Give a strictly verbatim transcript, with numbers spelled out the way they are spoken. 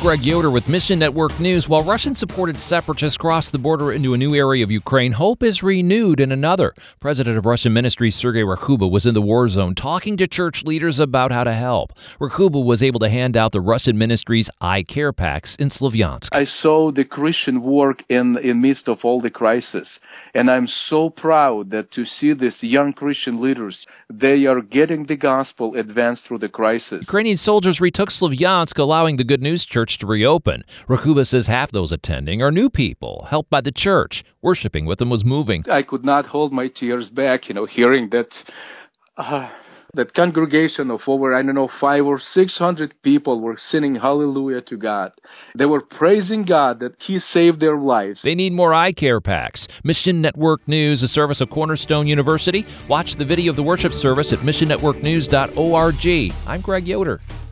Greg Yoder with Mission Network News. While Russian-supported separatists cross the border into a new area of Ukraine, hope is renewed in another. President of Russian Ministries Sergei Rakhuba was in the war zone talking to church leaders about how to help. Rakhuba was able to hand out the Russian Ministries' I Care packs in Slavyansk. I saw the Christian work in in midst of all the crisis, and I'm so proud that to see these young Christian leaders, they are getting the gospel advanced through the crisis. Ukrainian soldiers retook Slavyansk, allowing the Good News Church to reopen. Rakhuba says half those attending are new people, helped by the church. Worshipping with them was moving. I could not hold my tears back, you know, hearing that uh, that congregation of over, I don't know, five or six hundred people were singing hallelujah to God. They were praising God that He saved their lives. They need more I Care packs. Mission Network News, a service of Cornerstone University. Watch the video of the worship service at mission network news dot org. I'm Greg Yoder.